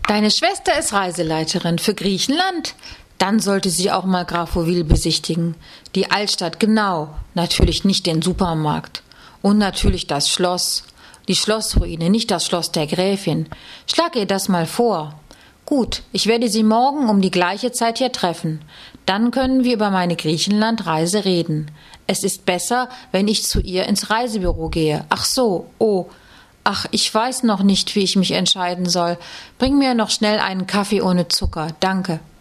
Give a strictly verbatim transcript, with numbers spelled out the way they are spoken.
Deine Schwester ist Reiseleiterin für Griechenland? Dann sollte sie auch mal Grafowil besichtigen. Die Altstadt, genau. Natürlich nicht den Supermarkt. Und natürlich das Schloss. Die Schlossruine, nicht das Schloss der Gräfin. Schlag ihr das mal vor. Gut, ich werde sie morgen um die gleiche Zeit hier treffen. Dann können wir über meine Griechenland-Reise reden. Es ist besser, wenn ich zu ihr ins Reisebüro gehe. Ach so, oh. Ach, ich weiß noch nicht, wie ich mich entscheiden soll. Bring mir noch schnell einen Kaffee ohne Zucker, danke.